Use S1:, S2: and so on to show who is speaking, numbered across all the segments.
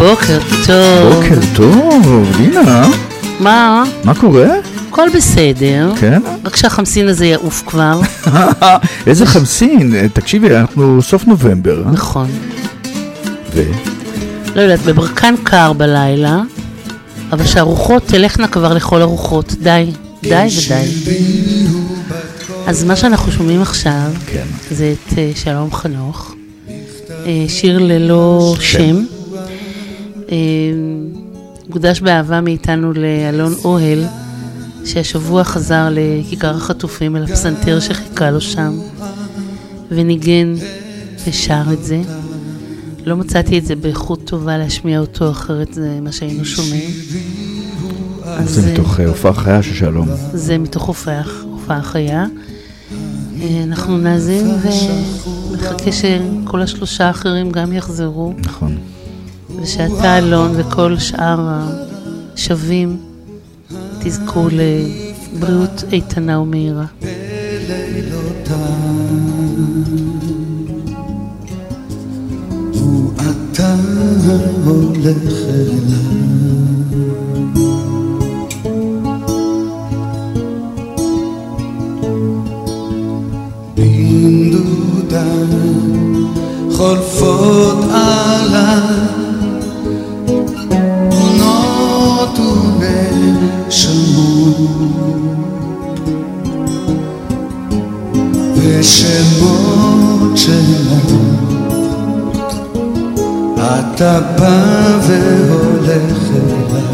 S1: בוקר טוב.
S2: בוקר טוב, לינה.
S1: מה?
S2: מה קורה?
S1: הכל בסדר.
S2: כן?
S1: רק שהחמסין הזה יעוף כבר.
S2: איזה חמסין? תקשיבי, אנחנו סוף נובמבר.
S1: נכון.
S2: ו?
S1: לא יודעת, בברקן קר בלילה, אבל שהרוחות תלכנה כבר לכל הרוחות. די, די ודי. אז מה שאנחנו שומעים עכשיו,
S2: כן.
S1: זה את שלום חנוך. שיר ללא שם. מוקדש באהבה מאיתנו לאלון אוהל, שהשבוע חזר לכיכר החטופים אל הפסנתר שחיכה לו שם, וניגן ושר את זה. לא מצאתי את זה באיכות טובה להשמיע אותו, אחרת זה מה שהיינו שומעים.
S2: זה מתוך הופעה חיה של שלום.
S1: זה מתוך הופעה חיה. אנחנו נאזין ומחכה שכל השלושה האחרים גם יחזרו.
S2: נכון.
S1: ושאתה אלון וכל שאר השווים תזכו לבריאות איתנה ומהירה.
S3: ואתה הולך אליי בנדודה חולפות עליי תמונות ונשמות ושמות שמות, אתה בא והולך אליי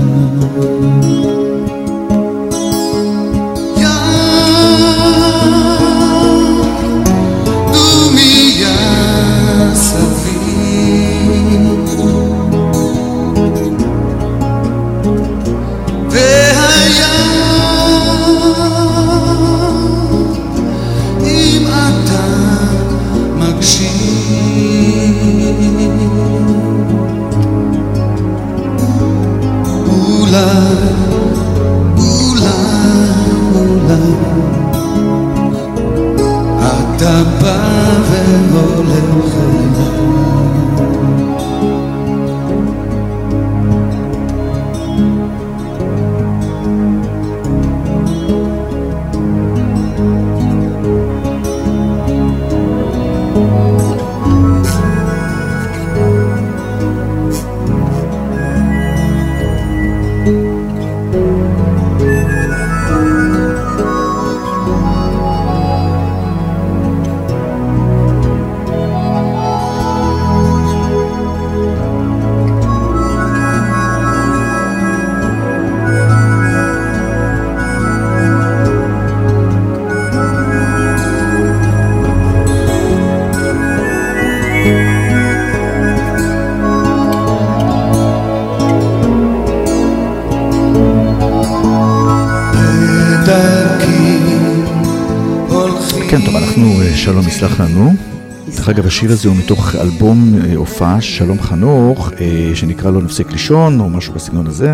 S2: שלום יסלח לנו. דרך אגב, השיר הזה הוא מתוך אלבום הופעה שלום חנוך, שנקרא לא נפסיק לישון, או משהו בסגנון הזה.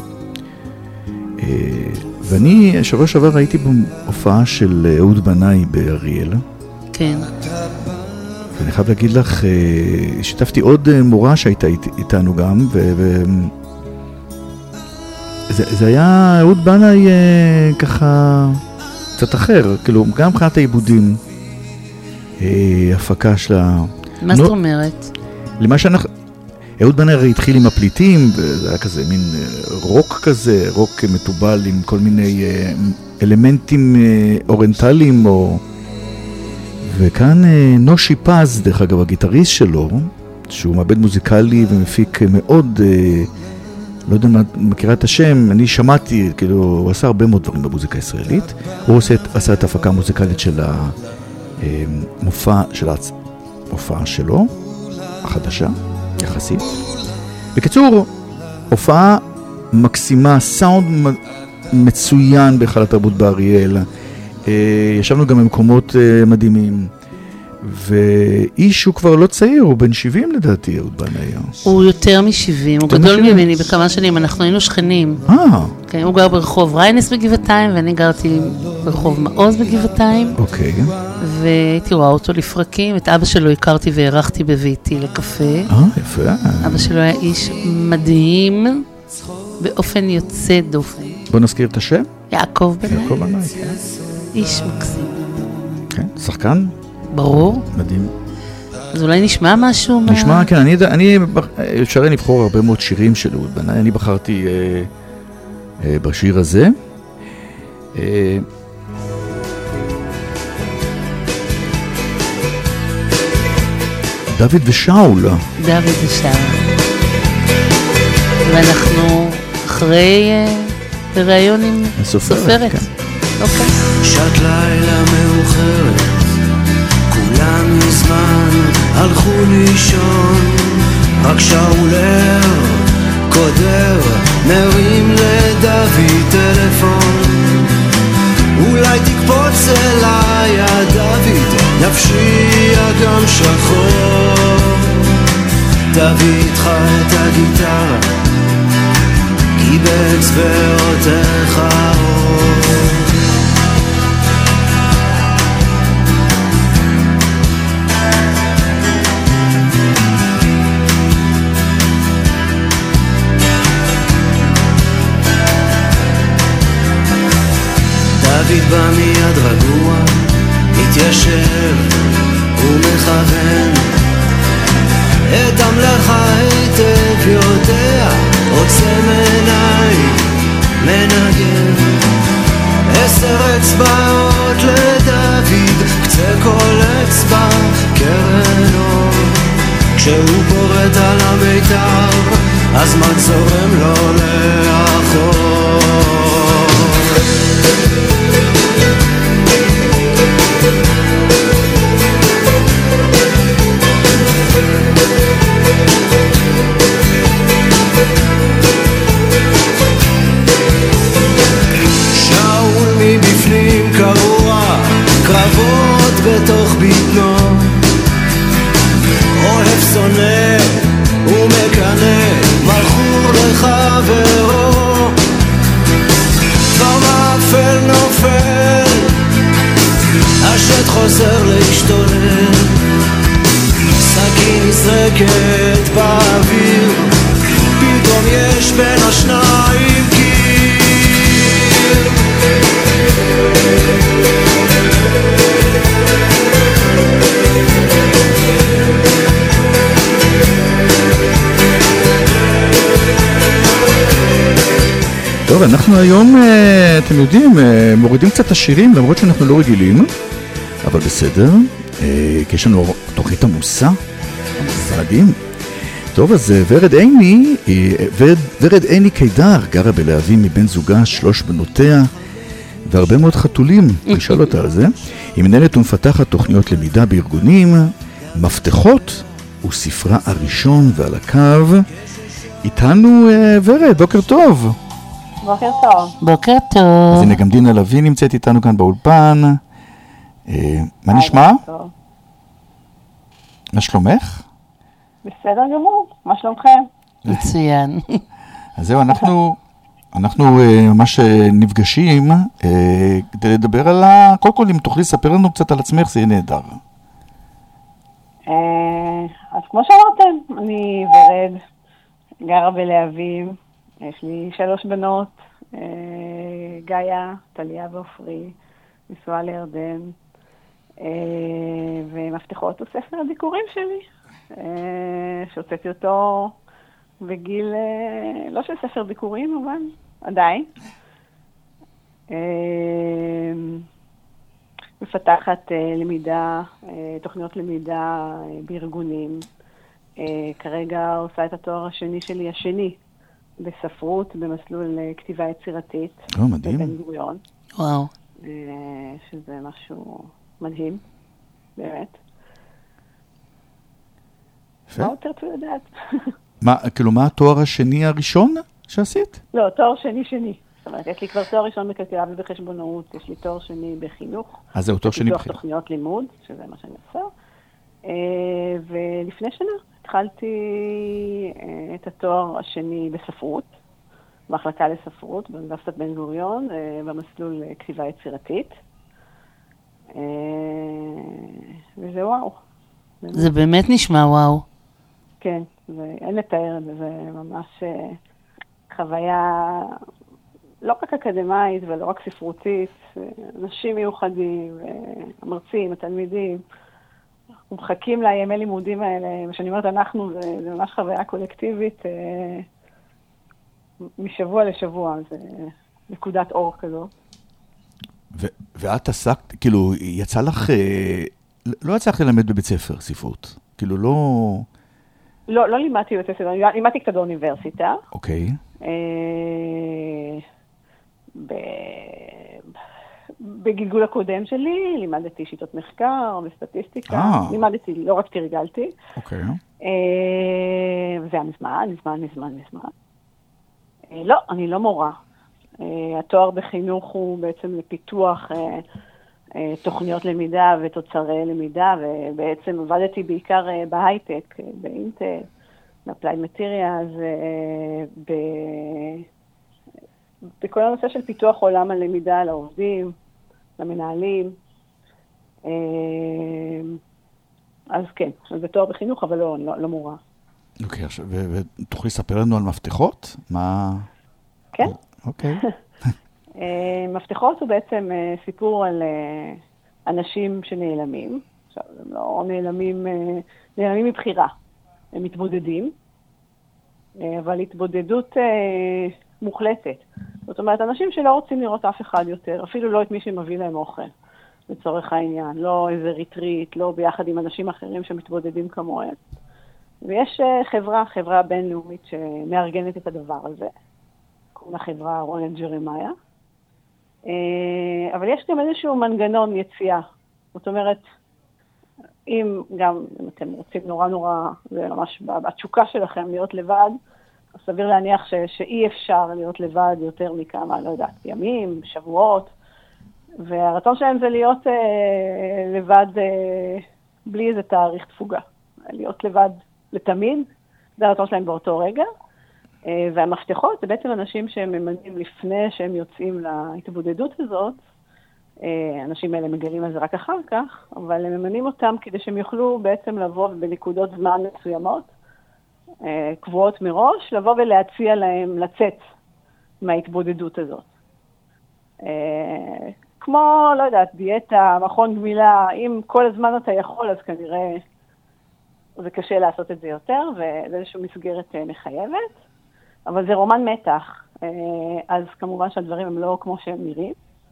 S2: ואני שבוע שעבר ראיתי בהופעה של אהוד בנאי באריאל.
S1: כן.
S2: ואני חייב להגיד לך, שיתפתי עוד מורה שהייתה איתנו גם, זה היה אהוד בנאי ככה קצת אחר, כאילו גם מבחינת העיבודים. הפקה שלה.
S1: מה זאת אומרת?
S2: למה שאנחנו... אהוד בנאי התחיל עם הפליטים, וזה היה כזה מין רוק כזה, רוק מטובל עם כל מיני אלמנטים אוריינטליים, וכאן נושי פז, דרך אגב, הגיטריסט שלו, שהוא מעבד מוזיקלי ומפיק מאוד, לא יודע מה מכירה את השם, אני שמעתי, כאילו, הוא עשה הרבה מאוד דברים במוזיקה הישראלית, הוא עשה את ההפקה המוזיקלית של מופע שלו, החדשה, יחסית. בקיצור, הופעה מקסימה, סאונד מצוין בהיכל התרבות באריאל. ישבנו גם במקומות מדהימים, ואיש הוא כבר לא צעיר, הוא בן 70 לדעתי, אהוד בנאי.
S1: הוא יותר מ-70, הוא גדול ממני בכמה שנים, אנחנו היינו שכנים. כן, הוא גר ברחוב ריינס בגבעתיים, ואני גרתי ברחוב מעוז בגבעתיים.
S2: אוקיי.
S1: והייתי רואה אותו לפרקים, את אבא שלו הכרתי והערכתי בביתי לקפה.
S2: יפה.
S1: אבא שלו היה איש מדהים, באופן יוצא דופן.
S2: בוא נזכיר את השם.
S1: יעקב בנאי.
S2: יעקב בנאי, כן.
S1: איש מקסים.
S2: כן, שחקן.
S1: ברור.
S2: מדהים.
S1: אז אולי נשמע משהו?
S2: נשמע, כן, אפשר לבחור הרבה מאוד שירים של אהוד בנאי, אני בחרתי בשיר הזה. דוד ושאול.
S1: דוד ושאול. ואנחנו אחרי ראיון עם סופרת.
S2: כן.
S1: אוקיי.
S3: שעת לילה מאוחרת, כולם מזמן הלכו לישון, רק שאולר קודר מרים לדוד טלפון. אולי תקפוץ אליי דוד, נפשי אגם שחור. תביא איתך את הגיטרה, כי באצבעותיך אור. דוד בא מיד רגוע, מתיישב ומכוון, את המלאכה היטב יודע, עוצם עיניים, מנגן. 10 אצבעות לדוד, קצה כל אצבע קרן אור. כשהוא פורט על המיתר, הזמן זורם לו לאחור. שאול מבפנים קרוע, קרבות בתוך ביטנו, אוהב שונא ומקנא, מלכור לחברו. כבר מאפל נופל, השט חוזר להשתולל, סכין נזרקת באוויר, פתאום יש בין השניים קיר.
S2: טוב, אנחנו היום, אתם יודעים, מורידים קצת השירים, למרות שאנחנו לא רגילים, אבל בסדר, כי יש לנו תוכנית עמוסה, מדהים. טוב, אז ורד עיני קידר גרה בלהבים מבן זוגה, 3 בנותיה, והרבה מאוד חתולים, נשאל אותה על זה. היא מנהלת ומפתחת תוכניות למידה בארגונים, מפתחות וספרה הראשון ועל הקו. איתנו ורד, בוקר טוב.
S4: בוקר טוב.
S1: בוקר טוב.
S2: אז הנה גם דינה לוי נמצאת איתנו כאן באולפן. מה נשמע? מה שלומך?
S4: בסדר גמור, מה שלומכם?
S1: מצוין.
S2: אז זהו, אנחנו ממש נפגשים כדי לדבר על קודם כל, אם תוכלי לספר לנו קצת על עצמך, זה יהיה נהדר.
S4: אז כמו שאמרתם, אני ורד, גרה בלהבים, יש לי 3 בנות, גאיה, טליה ואופרי, נשואה לירדן, ומפתחות הוא ספר הביקורים שלי, שהוצאתי אותו בגיל, לא של ספר ביקורים, אבל עדיין. מפתחת למידה, תוכניות למידה בארגונים. כרגע עושה את התואר השני שלי, בספרות, במסלול כתיבה יצירתית.
S2: מדהים.
S4: בבן גוריון.
S1: וואו.
S4: שזה משהו מדהים, באמת.
S2: יפה.
S4: מה עוד תרצו לדעת?
S2: כאילו, מה התואר השני הראשון שעשית?
S4: לא, תואר שני. זאת אומרת, יש לי כבר תואר ראשון בכלכלה ובחשבונאות, יש לי תואר שני בחינוך.
S2: אז זהו, תואר שני
S4: פיתוח תוכניות לימוד, שזה מה שאני עושה. ולפני שנה התחלתי את התואר השני בספרות, מחלקה לספרות באוניברסיטת בן גוריון, במסלול כתיבה יצירתית. וזה וואו.
S1: זה באמת נשמע וואו.
S4: כן, אין לתאר את זה, זה ממש חוויה לא רק אקדמית ולא רק ספרותית, אנשים מיוחדים, המרצים, התלמידים, אנחנו מחכים לימי לימודים האלה, ושאני אומרת אנחנו, זה ממש חוויה קולקטיבית משבוע לשבוע, זה נקודת אור כזו.
S2: ואת עסקת, כאילו, יצא לך, לא יצא לך ללמד בבית ספר ספרות, כאילו
S4: לא לימדתי בבית ספר, לימדתי קצת באוניברסיטה.
S2: אוקיי.
S4: בגלגול הקודם שלי, לימדתי שיטות מחקר וסטטיסטיקה, לימדתי, לא רק תרגלתי.
S2: אוקיי.
S4: זה היה מזמן. לא, אני לא מורה. התואר בחינוך הוא בעצם לפיתוח תוכניות למידה ותוצרי למידה, ובעצם עבדתי בעיקר בהייטק, באינטל, באפלייד מטריאלס, בכל הנושא של פיתוח עולם הלמידה לעובדים, למנהלים. אז כן, זה תואר בחינוך, אבל לא מורה.
S2: אוקיי, ותוכלי לספר לנו על מפתחות? מה?
S4: כן.
S2: אוקיי.
S4: מפתחות הוא בעצם סיפור על אנשים שנעלמים. עכשיו, הם לא נעלמים מבחירה. הם מתבודדים, אבל התבודדות מוחלטת. זאת אומרת, אנשים שלא רוצים לראות אף אחד יותר, אפילו לא את מי שמביא להם אוכל, לצורך העניין. לא איזה ריטריט, לא ביחד עם אנשים אחרים שמתבודדים כמוהם. ויש חברה בינלאומית שמארגנת את הדבר הזה. קוראים לחברה רולנד ג'רמיה. אבל יש גם איזשהו מנגנון יציאה. זאת אומרת, אם אתם רוצים נורא, זה ממש בתשוקה שלכם להיות לבד, אז סביר להניח שאי אפשר להיות לבד יותר מכמה, לא יודעת, ימים, שבועות, והרצון שלהם זה להיות לבד בלי איזה תאריך תפוגה. להיות לבד לתמיד, זה הרצון שלהם באותו רגע, והמפתחות זה בעצם אנשים שהם ממנים לפני שהם יוצאים להתבודדות הזאת, אנשים האלה מגלים על זה רק אחר כך, אבל הם ממנים אותם כדי שהם יוכלו בעצם לבוא בנקודות זמן מסוימות, קבועות מראש, לבוא ולהציע להם לצאת מההתבודדות הזאת. כמו, לא יודעת, דיאטה, מכון גמילה, אם כל הזמן אתה יכול, אז כנראה זה קשה לעשות את זה יותר, וזה איזושהי מסגרת מחייבת, אבל זה רומן מתח, אז כמובן שהדברים הם לא כמו שהם נראים.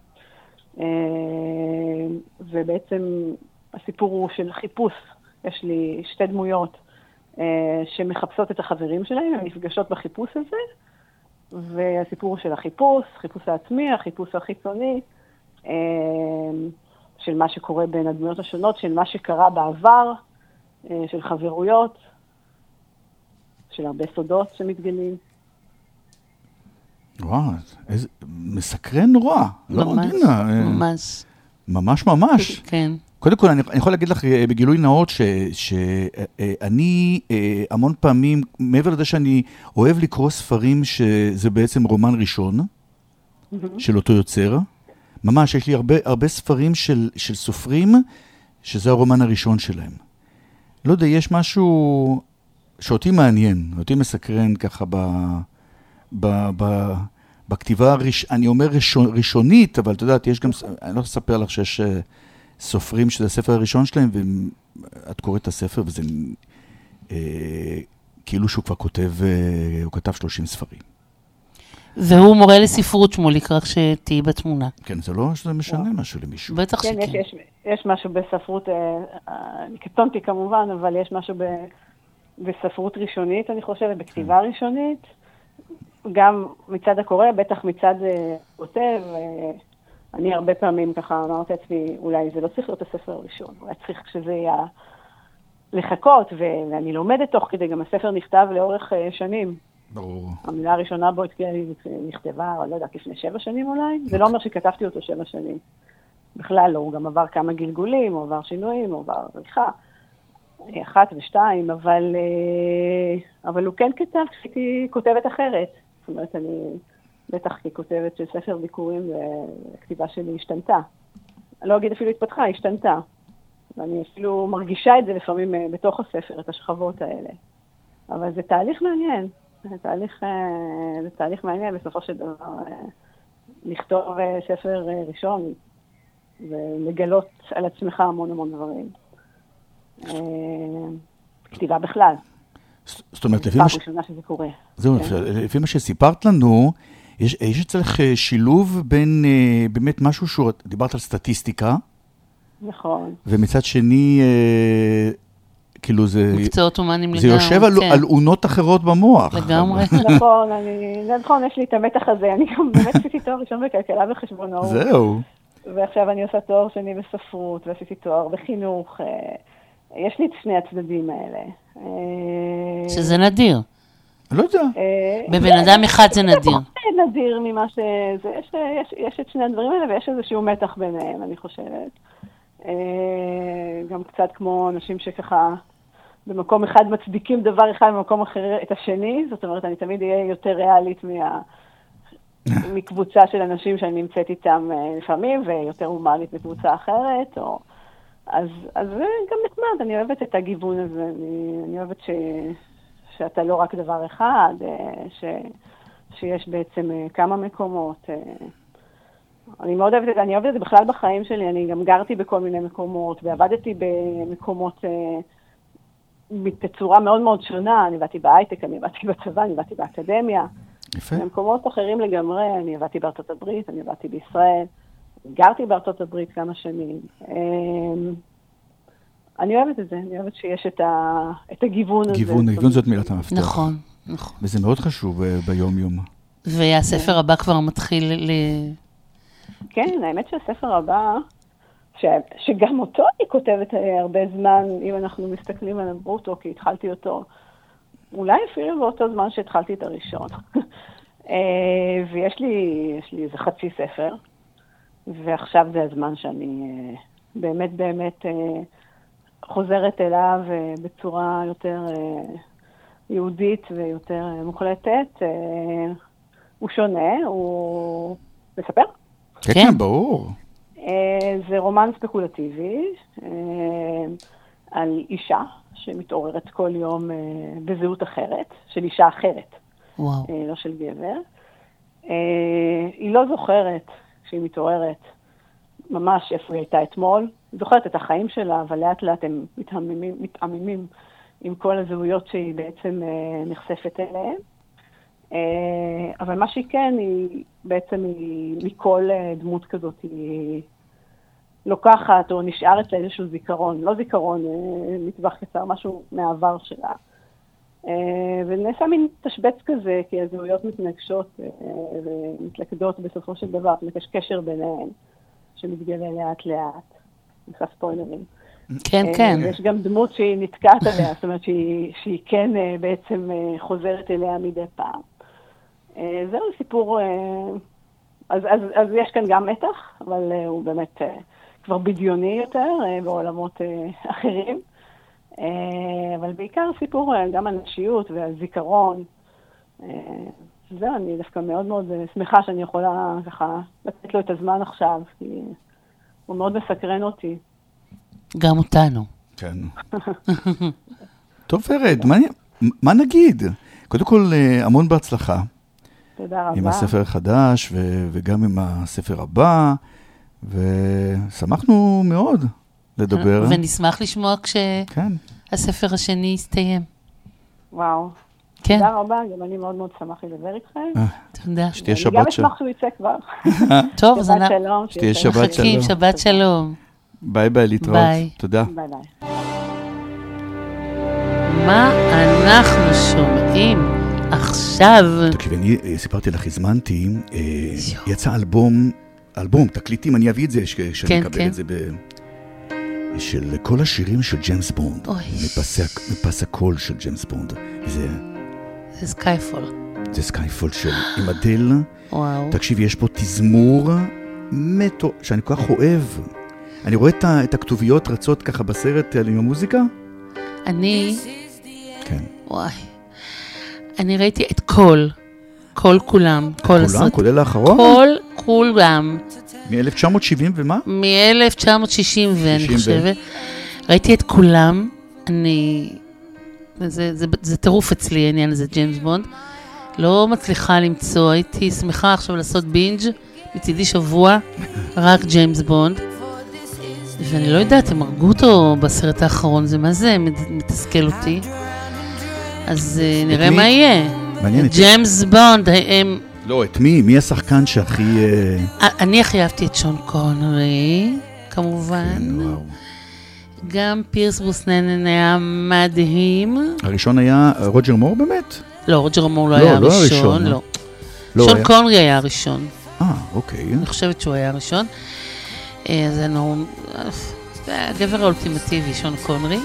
S4: ובעצם הסיפור הוא של חיפוש. יש לי שתי דמויות שמחפשות את החברים שלהם, הן נפגשות בחיפוש הזה, והסיפור הוא של החיפוש, חיפוש העצמי, החיפוש החיצוני, של מה שקורה בין הדמויות השונות, של מה שקרה בעבר, של חברויות, של הרבה סודות שמתגלים.
S2: וואו, איזה מסקרן נורא.
S1: ממש.
S2: ממש.
S1: כן.
S2: קודם כל, אני יכול להגיד לך בגילוי נאות שאני המון פעמים, מעבר לזה שאני אוהב לקרוא ספרים שזה בעצם רומן ראשון של אותו יוצר, ממש, יש לי הרבה ספרים של סופרים שזה הרומן הראשון שלהם. לא יודע, יש משהו שאותי מעניין, אותי מסקרן ככה בכתיבה, אני אומר ראשונית, אבל אתה יודעת, יש גם, אני לא אספר לך שיש סופרים שזה הספר הראשון שלהם, ואת קוראת את הספר, וזה כאילו שהוא כבר כותב, הוא כתב 30 ספרים.
S1: והוא מורה לספרות שמוליק, רק שתהי בתמונה.
S2: כן, זה לא שזה משנה משהו למישהו.
S1: בטח שכן.
S4: כן, יש משהו בספרות, קטונתי כמובן, אבל יש משהו בספרות ראשונית, אני חושבת, בכתיבה ראשונית, גם מצד הקורא, בטח מצד כותב, אני הרבה פעמים ככה אמרתי לעצמי, אולי זה לא צריך להיות הספר הראשון, אולי צריך שזה יהיה לחכות, ואני לומדת תוך כדי, גם הספר נכתב לאורך שנים.
S2: ברור.
S4: המילה הראשונה בו נכתבה, לא יודעת, לפני 7 שנים אולי, זה לא אומר שכתבתי אותו 7 שנים. בכלל לא, הוא גם עבר כמה גלגולים, הוא עבר שינויים, הוא עבר עריכה, 1 ו2, אבל הוא כן כתב כשהייתי כותבת אחרת. זאת אומרת, אני בטח ככותבת של ספר ביקורים, והכתיבה שלי השתנתה. אני לא אגיד אפילו התפתחה, השתנתה. ואני אפילו מרגישה את זה לפעמים בתוך הספר, את השכבות האלה. אבל זה תהליך מעניין. זה תהליך מעניין בסופו של דבר. לכתוב ספר ראשון ולגלות על עצמך המון המון דברים. כתיבה בכלל.
S2: זאת אומרת,
S4: פעם ראשונה שזה קורה.
S2: זהו, לפי מה שסיפרת לנו, יש אצלך שילוב בין באמת משהו שהוא, דיברת על סטטיסטיקה.
S4: נכון.
S2: ומצד שני, כאילו זה...
S1: מקצועות אומנים לגמרי.
S2: זה יושב על עונות אחרות במוח.
S1: לגמרי.
S4: נכון, יש לי את המתח הזה. אני גם באמת עשיתי תואר ראשון בכלכלה וחשבונאות.
S2: זהו.
S4: ועכשיו אני עושה תואר שני בספרות, ועשיתי תואר בחינוך. יש לי את שני הצדדים האלה.
S1: שזה נדיר.
S2: אני לא יודע.
S1: בבן אדם אחד זה נדיר.
S4: זה נדיר ממה שזה. יש את שני הדברים האלה, ויש איזשהו מתח ביניהם, אני חושבת. גם קצת כמו אנשים שככה במקום אחד מצדיקים דבר אחד, במקום אחר את השני. זאת אומרת, אני תמיד אהיה יותר ריאלית מקבוצה של אנשים שאני נמצאת איתם לפעמים, ויותר הומנית מקבוצה אחרת. אז זה גם נחמד, אני אוהבת את הגיוון הזה. אני אוהבת שאתה לא רק דבר אחד, שיש בעצם כמה מקומות. אני מאוד אוהבת את זה, אני אוהבת את זה בכלל בחיים שלי, אני גם גרתי בכל מיני מקומות, ועבדתי במקומות בצורה מאוד מאוד שונה, אני עבדתי בהייטק, אני עבדתי בצבא, אני עבדתי באקדמיה.
S2: יפה.
S4: במקומות אחרים לגמרי, אני עבדתי בארצות הברית, אני עבדתי בישראל, גרתי בארצות הברית כמה שנים. אני אוהבת את זה, אני אוהבת שיש את הגיוון הזה.
S2: גיוון זאת מילת המפתח.
S1: נכון.
S2: וזה מאוד חשוב ביום-יום.
S1: והספר הבא כבר מתחיל
S4: כן, האמת שהספר הבא, שגם אותו אני כותבת הרבה זמן, אם אנחנו מסתכלים על הברוטו, כי התחלתי אותו, אולי אפילו באותו זמן שהתחלתי את הראשון. ויש לי איזה חצי ספר, ועכשיו זה הזמן שאני באמת חוזרת אליו בצורה יותר יהודית ויותר מוחלטת. הוא שונה, הוא מספר?
S2: כן, ברור.
S4: זה רומן ספקולטיבי על אישה שמתעוררת כל יום בזהות אחרת, של אישה אחרת, לא של גבר. היא לא זוכרת כשהיא מתעוררת ממש איפה היא הייתה אתמול, היא זוכרת את החיים שלה, אבל לאט לאט הם מתעממים עם כל הזהויות שהיא בעצם נחשפת אליהן. אבל מה שהיא כן, היא בעצם מכל דמות כזאת היא לוקחת או נשארת לה איזשהו זיכרון, לא זיכרון, מטווח קצר, משהו מהעבר שלה. ונעשה מין תשבץ כזה, כי הזהויות מתנגשות ומתלכדות בסופו של דבר, יש קשר ביניהן שמתגלה לאט לאט, נעשה ספוילרים.
S1: כן, כן.
S4: ויש גם דמות שהיא נתקעת עליה, זאת אומרת שהיא כן בעצם חוזרת אליה מדי פעם. זהו סיפור, אז יש כאן גם מתח, אבל הוא באמת כבר בדיוני יותר בעולמות אחרים. אבל בעיקר סיפור גם הנשיות והזיכרון. זהו, אני דווקא מאוד מאוד שמחה שאני יכולה ככה לתת לו את הזמן עכשיו, כי הוא מאוד מסקרן אותי.
S1: גם אותנו.
S2: כן. טוב, ורד, מה נגיד? קודם כל, המון בהצלחה.
S4: תודה רבה.
S2: עם הספר החדש וגם עם הספר הבא, ושמחנו מאוד לדבר.
S1: ונשמח לשמוע כשהספר השני יסתיים.
S4: וואו.
S1: כן.
S4: תודה רבה, גם אני מאוד מאוד שמחתי לדבר איתכם.
S1: תודה.
S2: שתהיה שבת
S4: שלום. אני גם אשמח שהוא יצא כבר.
S1: טוב, אז
S4: שבת שלום.
S2: שתהיה שבת שלום.
S1: שבת שלום.
S2: ביי ביי, להתראות. תודה.
S4: ביי ביי.
S1: מה אנחנו שומעים עכשיו?
S2: תקשיב, אני סיפרתי לך, הזמנתי, יצא אלבום, תקליטים, אני אביא את זה, כשאני אקבל את זה, של כל השירים של ג'יימס בונד, מפס הקול של ג'יימס בונד.
S1: זה סקייפול.
S2: זה סקייפול עם אדל.
S1: וואו.
S2: תקשיב, יש פה תזמור שאני כל כך אוהב. אני רואה את הכתוביות רצות ככה בסרט עם המוזיקה.
S1: אני,
S2: כן.
S1: וואי, אני ראיתי את כולם, כל
S2: כולם, כולל האחרון?
S1: כולם.
S2: מ-1970 ומה?
S1: מ-1960 ואני חושבת. ראיתי את כולם, זה טירוף אצלי העניין הזה, ג'יימס בונד. לא מצליחה למצוא, הייתי שמחה עכשיו לעשות בינג' מצידי שבוע, רק ג'יימס בונד. ואני לא יודעת, הם הרגו אותו בסרט האחרון, זה מה זה, מתסכל אותי. אז נראה מה יהיה.
S2: מעניין.
S1: ג'יימס בונד, הם...
S2: לא, את מי? מי השחקן שהכי...
S1: אני הכי אהבתי את שון קונרי, כמובן. גם פירס ברוסנן היה מדהים.
S2: הראשון היה רוג'ר מור באמת?
S1: לא, רוג'ר מור לא היה הראשון, לא. שון קונרי היה הראשון.
S2: אוקיי.
S1: אני חושבת שהוא היה הראשון. זה הגבר האולטימטיבי, שון קונרי.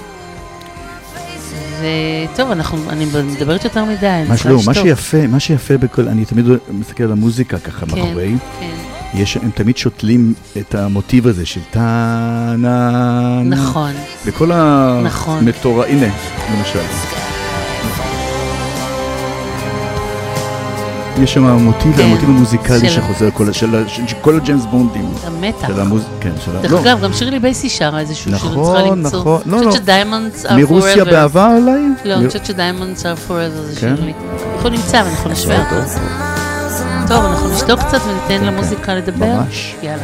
S1: וטוב, אני מדברת יותר מדי.
S2: מה שיפה בכל, אני תמיד מסתכל על המוזיקה ככה מאחורי. הם תמיד שותלים את המוטיב הזה של טה-נה-נה.
S1: נכון.
S2: בכל המטורה, הנה, למשל. יש שם המוטיב המוזיקלי שחוזר, כל הג'יימס בונדים.
S1: המטח.
S2: דרך
S1: אגב, גם שירלי בייסי שרה איזשהו שיר, צריכה למצוא.
S2: נכון.
S1: אני חושבת שדיימונדס are forever.
S2: מרוסיה בעבר אולי?
S1: לא, אני חושבת שדיימונדס are forever זה שירלי. אנחנו נמצא ואנחנו נשווה אותו. טוב, אנחנו נשתוק קצת וניתן למוזיקה לדבר.
S2: ממש.
S1: יאללה.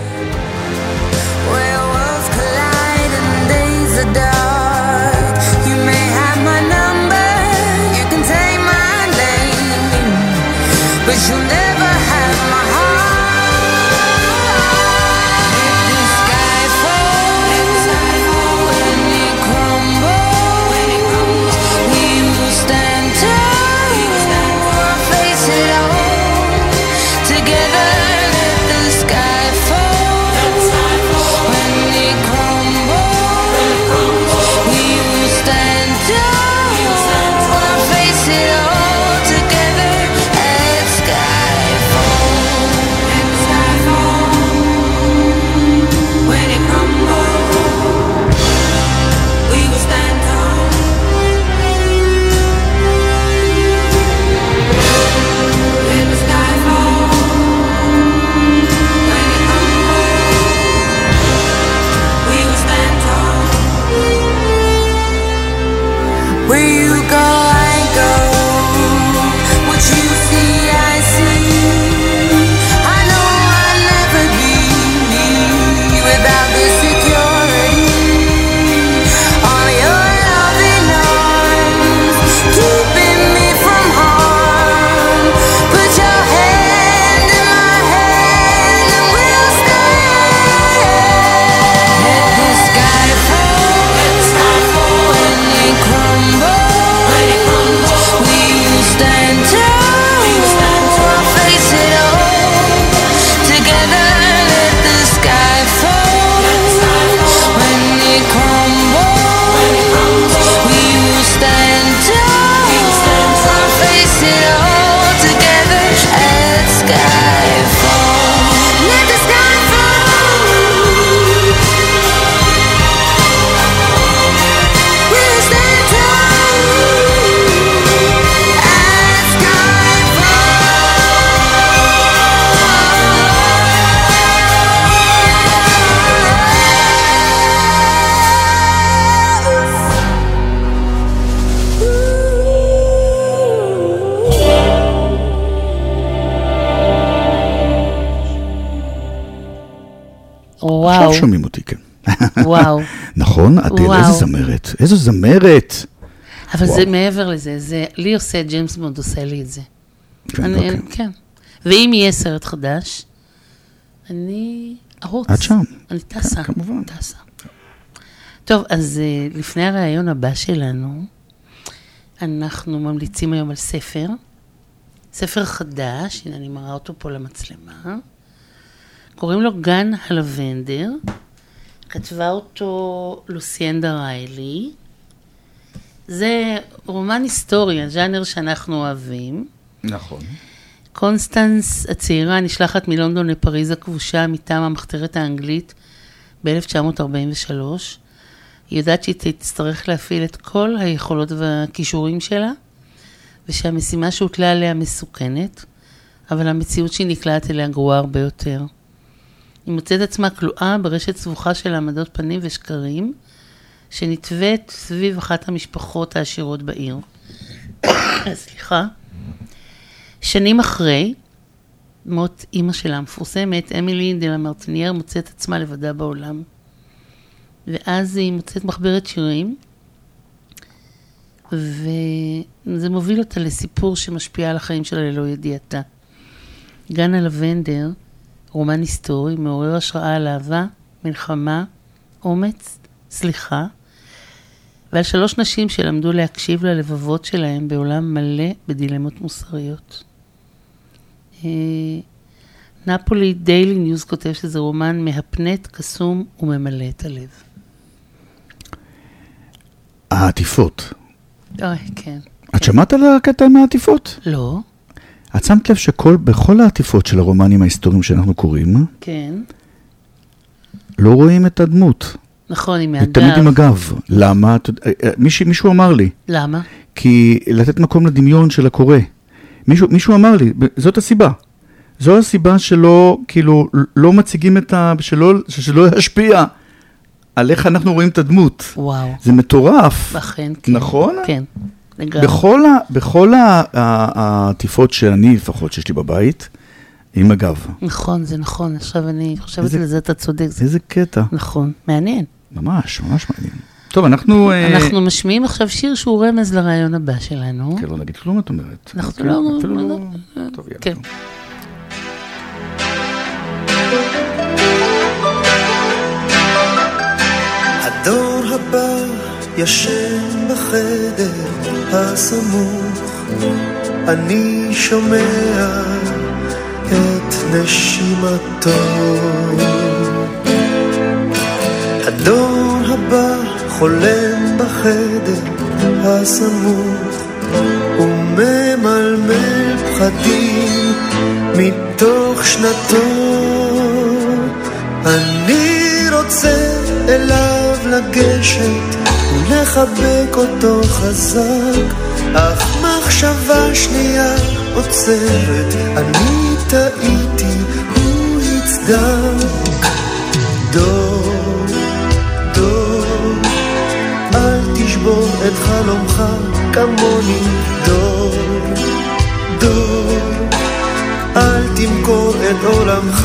S5: But you'll never have my heart. If the sky falls when it crumbles, we will stand tall or face it all together. Let the sky fall when it crumbles, we will stand tall or face it all.
S2: עכשיו שומעים אותי, כן.
S1: וואו.
S2: נכון? איזה זמרת. איזו זמרת.
S1: אבל זה מעבר לזה. לי עושה, ג'יימס בונד עושה לי את זה. כן. ואם יהיה סרט חדש, אני ארוץ.
S2: עד שם.
S1: אני טסה.
S2: כמובן.
S1: טסה. טוב, אז לפני הרעיון הבא שלנו, אנחנו ממליצים היום על ספר חדש, הנה אני מראה אותו פה למצלמה, קוראים לו גן הלבנדר, כתבה אותו לוסיינדה ריילי, זה רומן היסטורי, הז'אנר שאנחנו אוהבים.
S2: נכון.
S1: קונסטנס הצעירה נשלחת מלונדון לפריז הכבושה מטעם המחתרת האנגלית ב-1943. היא יודעת שהיא תצטרך להפעיל את כל היכולות והכישורים שלה, ושהמשימה שהוטלה עליה מסוכנת, אבל המציאות שהיא נקלעת אליה גרועה הרבה יותר. היא מוצאת עצמה כלואה ברשת סבוכה של העמדות פנים ושקרים, שנתווית סביב אחת המשפחות העשירות בעיר. סליחה. שנים אחרי, מות אימא שלה המפורסמת, אמילי דה למרטינייר מוצאת עצמה לבדה בעולם. ואז היא מוצאת מחברת שירים, וזה מוביל אותה לסיפור שמשפיע על החיים שלה ללא ידיעתה. גן הלבנדר, רומן היסטורי, מעורר השראה על אהבה, מלחמה, אומץ, סליחה, ועל 3 נשים שלמדו להקשיב ללבבות שלהם בעולם מלא בדילמות מוסריות. נפולי דיילי ניוז כותב שזה רומן מהפנט, קסום וממלא את הלב.
S2: העטיפות.
S1: אוי, כן.
S2: את שמעת על הקטע מהעטיפות?
S1: לא.
S2: את שמת לב בכל העטיפות של הרומנים ההיסטוריים שאנחנו קוראים,
S1: כן.
S2: לא רואים את הדמות.
S1: נכון, עם הגב.
S2: תמיד עם הגב. למה? מישהו אמר לי.
S1: למה?
S2: כי לתת מקום לדמיון של הקורא. מישהו אמר לי, זאת הסיבה. זו הסיבה שלא, כאילו, לא מציגים שלא ישפיע על איך אנחנו רואים את הדמות.
S1: וואו.
S2: זה מטורף.
S1: אכן, כן.
S2: נכון?
S1: כן. לגמרי.
S2: בכל העטיפות שאני, לפחות שיש לי בבית, עם הגב.
S1: נכון, זה נכון. עכשיו אני חושבת על זה, אתה צודק.
S2: איזה קטע.
S1: נכון, מעניין.
S2: ממש מעניין. טוב, אנחנו
S1: משמיעים עכשיו שיר שהוא רמז לרעיון הבא שלנו.
S2: כן, לא נגיד כלום, את אומרת.
S1: אנחנו לא...
S2: טוב, יאללה.
S1: כן.
S3: הדור הבא ישן בחדר הסמוך, אני שומע את נשימתו. הדור הבא חולם בחדר הסמוך וממלמל פחדים מתוך שנתו. אני רוצה אליו לגשת ולחבק אותו חזק, אך מחשבה שנייה עוצרת, אני טעיתי, הוא יצדק. דור, דור, אל תשבור את חלומך כמוני. דור, דור, אל תמכור את עולמך.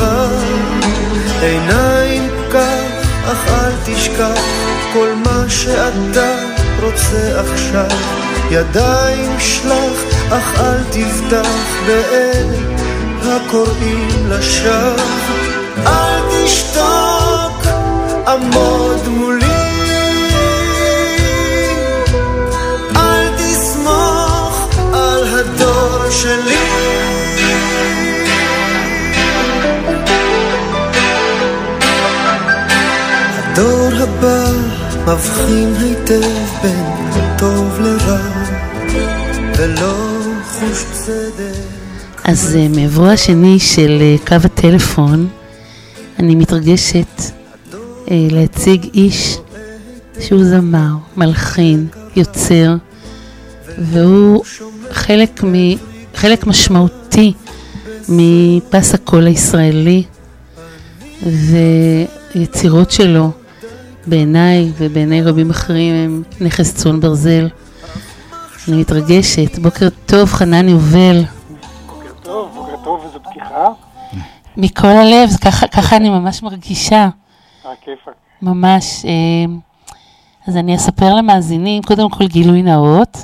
S3: עיניים כך, אך אל תשכח כל מה שאתה רוצה עכשיו. ידיים שלח, אך אל תבטח באלה הקוראים לשווא. אל תשתוק, עמוד מולי, אל תסמוך על הדור שלי. הדור הבא מבחין היטב בין טוב לרע ולא חוש צדק.
S1: אז מעברו השני של קו הטלפון אני מתרגשת להציג איש שהוא זמר, מלחין, יוצר, והוא חלק משמעותי מפס הקול הישראלי, ויצירות שלו בעיניי ובעיני רבים אחרים הם נכס צאן ברזל. אני מתרגשת. בוקר טוב, חנן יובל.
S6: בוקר טוב, וזו פתיחה.
S1: מכל הלב, ככה אני ממש מרגישה.
S6: כיפק.
S1: ממש. אז אני אספר למאזינים, קודם כל גילוי נאות.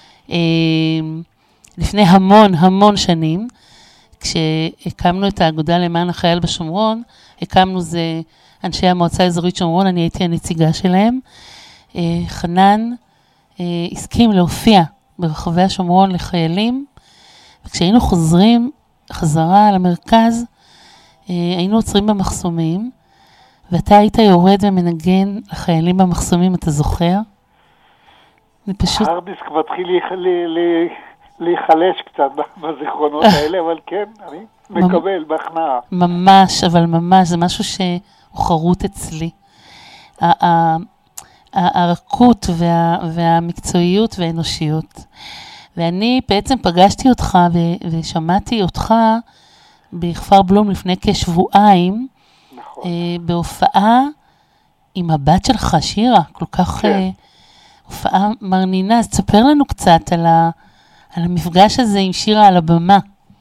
S1: לפני המון שנים, כשהקמנו את האגודה למען החייל בשומרון, הקמנו זה אנשי המועצה האזורית שומרון, אני הייתי הנציגה שלהם. חנן הסכים להופיע ברחבי השומרון לחיילים, וכשהיינו חוזרים חזרה למרכז, היינו עוצרים במחסומים, ואתה היית יורד ומנגן לחיילים במחסומים, אתה זוכר? אני פשוט...
S6: הרדיסק מתחיל להיחלש קצת בזיכרונות האלה, אבל כן, אני מקבל בהכנעה.
S1: ממש, אבל ממש, זה משהו שהוא חרוט אצלי. הרכות והמקצועיות והאנושיות. ואני בעצם פגשתי אותך ושמעתי אותך בכפר בלום לפני כשבועיים,
S6: נכון.
S1: בהופעה עם הבת שלך, שירה, כל כך הופעה מרנינה. אז תספר לנו קצת על המפגש הזה עם שירה על הבמה.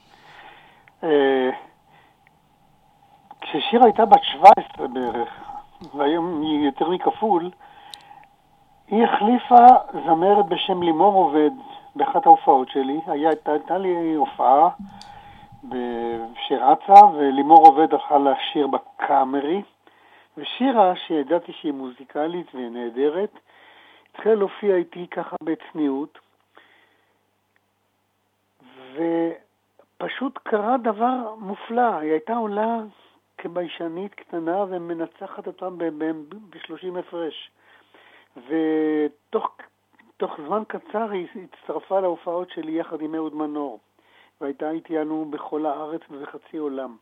S6: כששירה הייתה בת 17 בערך, והיום היא יותר מכפול, היא החליפה זמרת בשם לימור עובד באחת ההופעות שלי. הייתה לי הופעה שרצה, ולימור עובד הלכה לשיר בקאמרי, ושירה, שידעתי שהיא מוזיקלית ונהדרת, התחילה להופיע איתי ככה בצניעות, ופשוט קרה דבר מופלא. היא הייתה עולה כביישנית קטנה ומנצחת אותם ב-30 הפרש. ותוך זמן קצר היא הצטרפה להופעות שלי יחד עם אהוד מנור, והייתה איתי אנו בכל הארץ ובחצי עולם.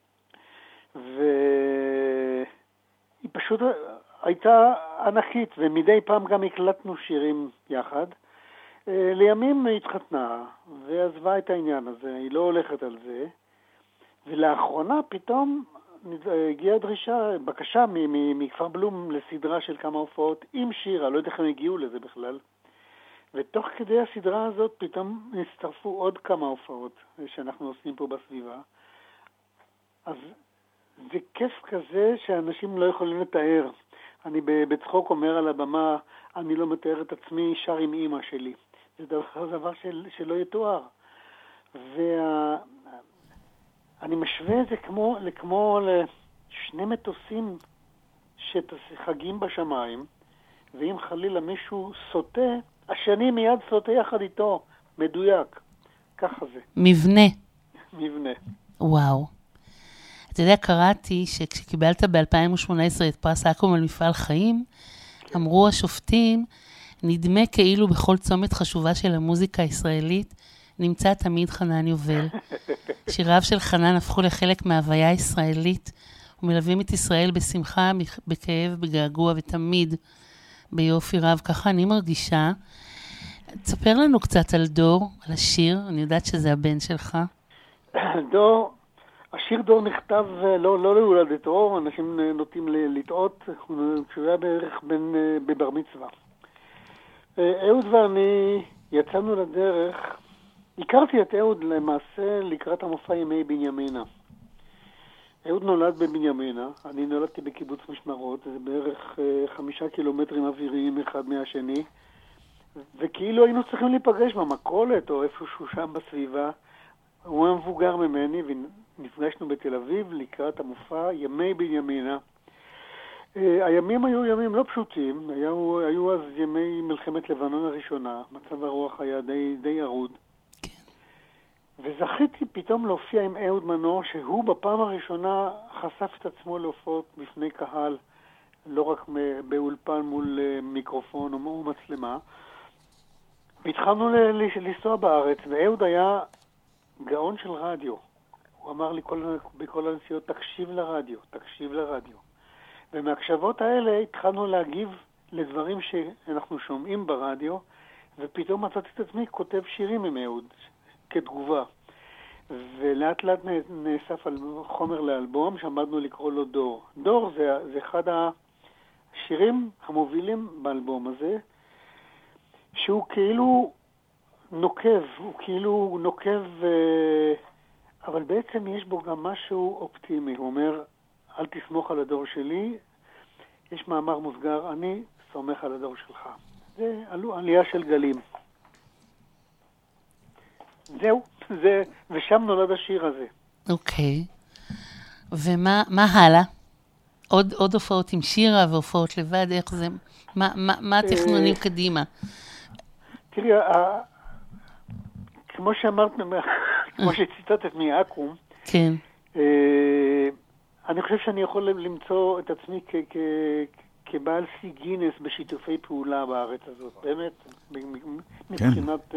S6: והיא פשוט הייתה ענקית, ומדי פעם גם הקלטנו שירים יחד. לימים היא התחתנה ועזבה את העניין הזה, היא לא הולכת על זה. ולאחרונה פתאום הגיעה בקשה מכפר בלום לסדרה של כמה הופעות עם שירה, לא יודע איך הם הגיעו לזה בכלל. ותוך כדי הסדרה הזאת פתאום הצטרפו עוד כמה הופעות שאנחנו עושים פה בסביבה. אז זה כיף כזה שאנשים לא יכולים לתאר. אני בצחוק אומר על הבמה, אני לא מתאר את עצמי שר עם אמא שלי. זה דבר שלא יתואר. אני משווה את זה כמו לשני מטוסים שחגים בשמיים, ואם חלילה מישהו סוטה, השני מיד סוטה יחד איתו, מדויק. ככה זה. מבנה.
S1: וואו. אתה יודע, קראתי שכשקיבלת ב-2018 את פרס אקו"ם על מפעל חיים, אמרו השופטים, נדמה כאילו בכל צומת חשובה של המוזיקה הישראלית, נמצא תמיד חנן יובל. שיריו של חנן הפכו לחלק מההוויה הישראלית, ומלווים את ישראל בשמחה, בכאב, בגעגוע, ותמיד ביופי רב. ככה אני מרגישה. תספר לנו קצת על דור, על השיר. אני יודעת שזה הבן שלך.
S6: השיר דור נכתב לא להולדתו, אנשים נוטים לטעות, כשהוא היה בערך בבר מצווה. אהוד ואני יצאנו לדרך, הכרתי את אהוד למעשה לקראת המופע ימי בנימינה. אהוד נולד בבנימינה, אני נולדתי בקיבוץ משמרות, זה בערך 5 קילומטרים אוויריים אחד מהשני, וכאילו היינו צריכים להיפגש במכולת או איפשהו שם בסביבה. הוא היה מבוגר ממני ונפגשנו בתל אביב לקראת המופע ימי בנימינה. הימים היו ימים לא פשוטים, היו אז ימי מלחמת לבנון הראשונה, מצב הרוח היה די ירוד. וזכיתי פתאום להופיע עם אהוד מנור, שהוא בפעם הראשונה חשף את עצמו להופעות בפני קהל, לא רק באולפן מול מיקרופון או מצלמה. והתחלנו לנסוע בארץ, ואהוד היה גאון של רדיו. הוא אמר לי בכל הנסיעות, תקשיב לרדיו. ומהקשבות האלה התחלנו להגיב לדברים שאנחנו שומעים ברדיו, ופתאום מצאתי את עצמי כותב שירים עם אהוד, כתגובה. ולאט לאט נאסף על חומר לאלבום שעמדנו לקרוא לו דור. דור זה אחד השירים המובילים באלבום הזה, שהוא כאילו נוקב, אבל בעצם יש בו גם משהו אופטימי. הוא אומר, אל תסמוך על הדור שלי, יש מאמר מוסגר, אני סומך על הדור שלך. זה עלייה של גלים. זהו, ושם נולד השיר הזה.
S1: אוקיי. ומה הלאה? עוד הופעות עם שירה והופעות לבד, איך זה? מה התכנונים קדימה?
S6: תראי, כמו שאמרת, כמו שציטטת מאקו"ם,
S1: כן.
S6: אני חושב שאני יכול למצוא את עצמי כבעל שיא גינס בשיתופי פעולה בארץ הזאת. באמת, מבחינת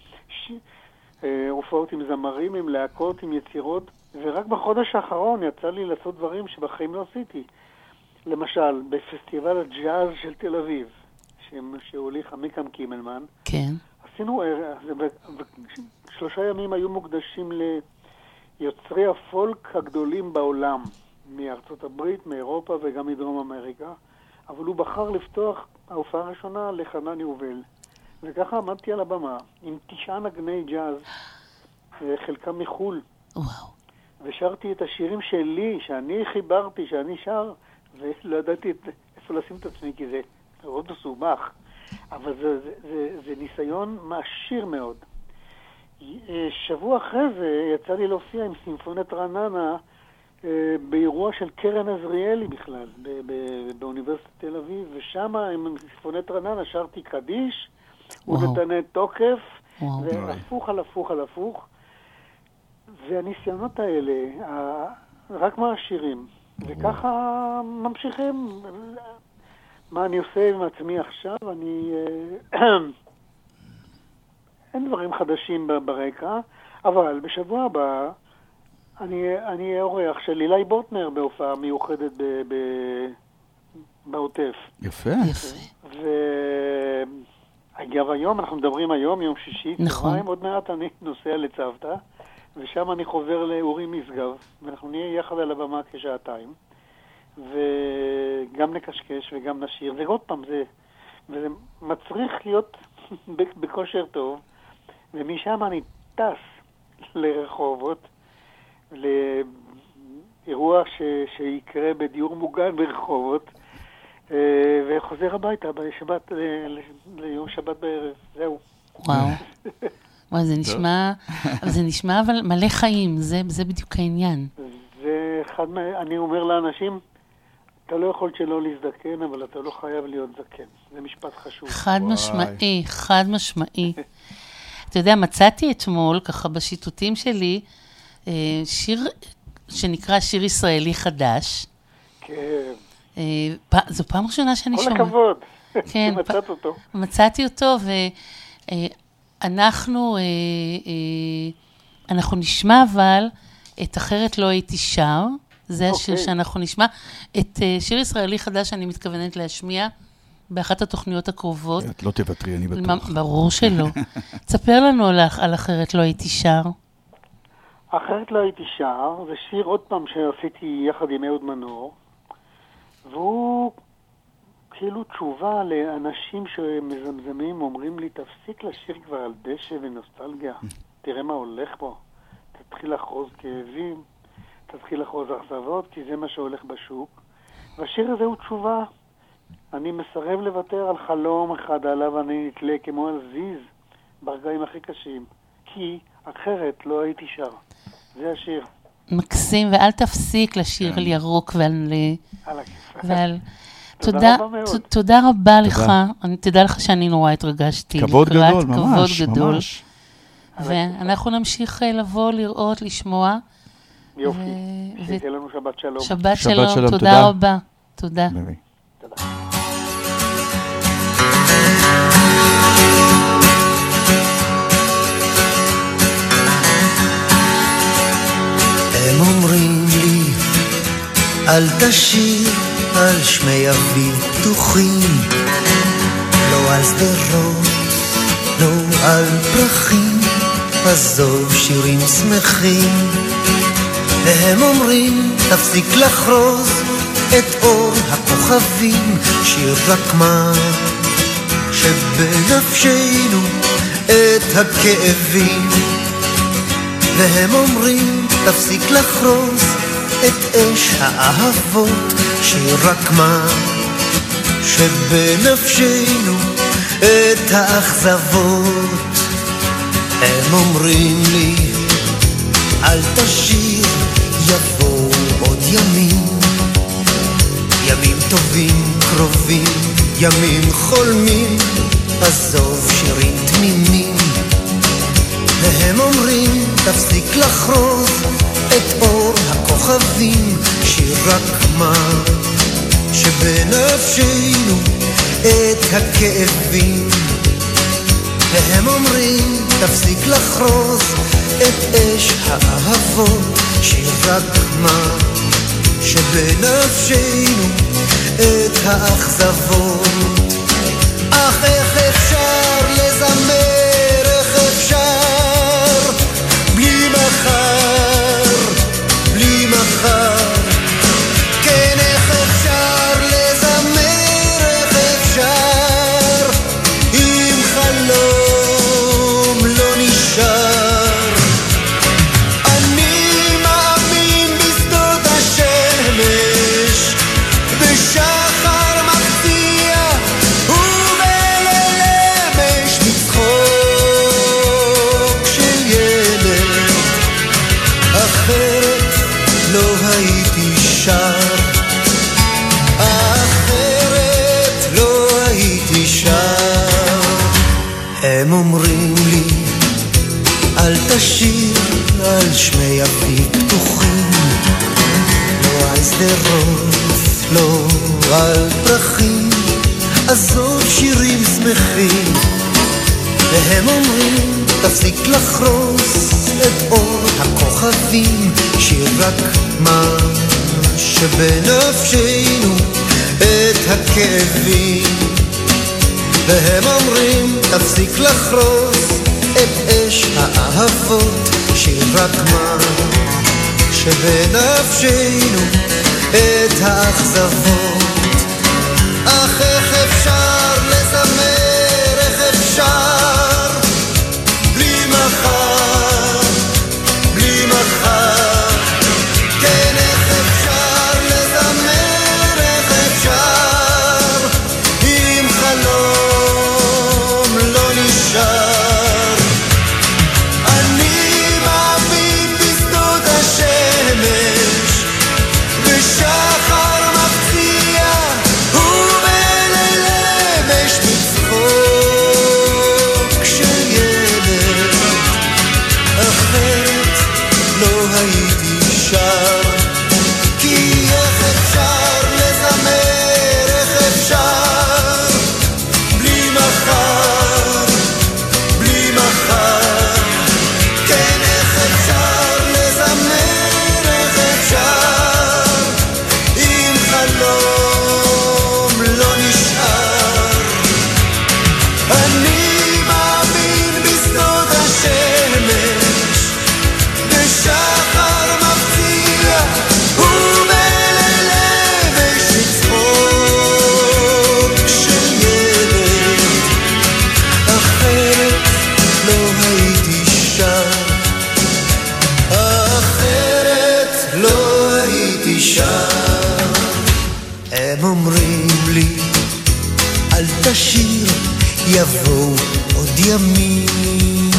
S6: הופעות עם זמרים, עם להקות, עם יצירות, ורק בחודש האחרון יצא לי לעשות דברים שבחיים לא עשיתי. למשל, בפסטיבל הג'אז של תל אביב, שהוליך עמיקם קימלמן.
S1: כן.
S6: עשינו, 3 ימים היו מוקדשים ליוצרי הפולק הגדולים בעולם, מארצות הברית, מאירופה וגם מדרום אמריקה, אבל הוא בחר לפתוח ההופעה הראשונה לחנן יובל. וככה עמדתי על הבמה עם 9 נגני ג'אז, חלקם מחול.
S1: וואו.
S6: ושרתי את השירים שלי, שאני חיברתי, שאני שר, ולא ידעתי איפה לשים את עצמי, כי זה מאוד מסובך. אבל זה ניסיון מעשיר מאוד. שבוע אחרי זה יצא לי להופיע עם סימפוניית רעננה באירוע של קרן עזריאלי בכלל, באוניברסיטת תל אביב, ושם עם סימפוניית רעננה שרתי קדיש, הוא נתן תוקף, והפוך על הפוך על הפוך. והניסיונות האלה רק מעשירים, וככה ממשיכים. מה אני עושה עם עצמי עכשיו? אין דברים חדשים ברקע, אבל בשבוע הבא אני אהיה אורח של לילי בוטנר בהופעה מיוחדת בעוטף.
S2: יפה.
S6: אגב, היום, אנחנו מדברים היום, יום שישי,
S1: נכון.
S6: עוד מעט אני נוסע לצוותא, ושם אני חובר לאורי משגב, ואנחנו נהיה יחד על הבמה כשעתיים, וגם נקשקש וגם נשיר, ועוד פעם, וזה מצריך להיות בכושר טוב, ומשם אני טס לרחובות, לאירוע שיקרה בדיור מוגן ברחובות, וחוזר הביתה בשבת, ליום שבת בערב, זהו.
S1: וואו. וואו, זה נשמע אבל מלא חיים, זה בדיוק העניין.
S6: זה אחד אני אומר לאנשים, אתה לא יכול שלא להזדקן, אבל אתה לא חייב להיות זקן. זה משפט חשוב.
S1: חד משמעי, חד משמעי. אתה יודע, מצאתי אתמול, ככה בשיטוטים שלי, שיר שנקרא שיר ישראלי חדש.
S6: כן.
S1: זו פעם ראשונה שאני שומעת.
S6: כל הכבוד.
S1: כן.
S6: מצאת אותו.
S1: מצאתי אותו, ואנחנו נשמע אבל את אחרת לא הייתי שר, זה השיר שאנחנו נשמע. את שיר ישראלי חדש אני מתכוונת להשמיע באחת התוכניות הקרובות.
S2: את לא תוותרי, אני בטוח.
S1: ברור שלא. תספר לנו על אחרת לא הייתי שר.
S6: אחרת לא הייתי שר, זה שיר עוד פעם שעשיתי יחד עם אהוד מנור, והוא כאילו תשובה לאנשים שמזמזמים, אומרים לי, תפסיק לשיר כבר על דשא ונוסטלגיה, תראה מה הולך פה, תתחיל לחרוז כאבים, תתחיל לחרוז אכזבות, כי זה מה שהולך בשוק. והשיר הזה הוא תשובה. אני מסרב לוותר על חלום אחד עליו אני נתלה כמו על זיז ברגעים הכי קשים, כי אחרת לא הייתי שר. זה השיר.
S1: מקסים, ואל תפסיק לשיר על ירוק ועל... תודה רבה לך. תדע לך שאני נורא התרגשתי.
S2: כבוד גדול, ממש, ממש.
S1: ואנחנו נמשיך לבוא, לראות, לשמוע.
S6: יופי. שתהיה לנו שבת שלום.
S1: שבת שלום, תודה רבה. תודה.
S6: תודה.
S3: הם אומרים לי, אל תשיר על שמי אבי פתוחים, לא על שדרות, לא על פרחים, עזוב שירים שמחים. והם אומרים, תפסיק לחרוז את אור הכוכבים, שיר רק מה שבנפשנו את הכאבים. והם אומרים, תפסיק לחרוז את אש האהבות, שיר רק מה שבנפשנו את האכזבות. הם אומרים לי, אל תשיר, יבואו עוד ימים, ימים טובים קרובים, ימים חולמים, עזוב שירים תמימים. והם אומרים, תפסיק לחרוז את אור הכוכבים, שיר רק מה שבנפשנו את הכאבים. והם אומרים, תפסיק לחרוז את אש האהבות, שיר רק מה שבנפשנו את האכזבות. אך איך אפשר לזמר, איך אפשר בלי מחר, בלי מחר. כן, איך אפשר לזמר, איך אפשר אם חלום לא נשאר. אני מאמין בשדות השמש, בשחר מפתיע ובלמש, מצחוק של ילד. אחרת לא הייתי שר, אחרת לא הייתי שר. הם אומרים לי אל תשיר על שמי אבי פתוחים, לא על שדרות, לא על פרחים, עזוב שירים שמחים. והם אומרים תפסיק לחרוס את אור הכוכבים, שיר רק מה שבנפשנו, את הכאבים. והם אומרים תפסיק לחרוס את אש האהבות, שיר רק מה שבנפשנו, את האכזבות. אך איך אפשר לזמר, איך אפשר בלי מחר, בלי מחר. כן, איך אפשר לזמר, איך אפשר אם חלום לא נשאר. אני מאמין בשדות השמש, בשחר מפתיע ובלמש, מצחוק של ילד. אחרת לא הייתי שר. כי איך אפשר לזמר, איך אפשר בלי מחר, בלי מחר. כן, איך אפשר לזמר, איך אפשר אם חלום לא נשאר. אני מאמין בשדות השמש, בשחר מפתיע ובלמש, מצחוק של ילד. אחרת לא הייתי שר, אחרת לא הייתי שר. הם אומרים לי אל תשיר, יבואו עוד ימים.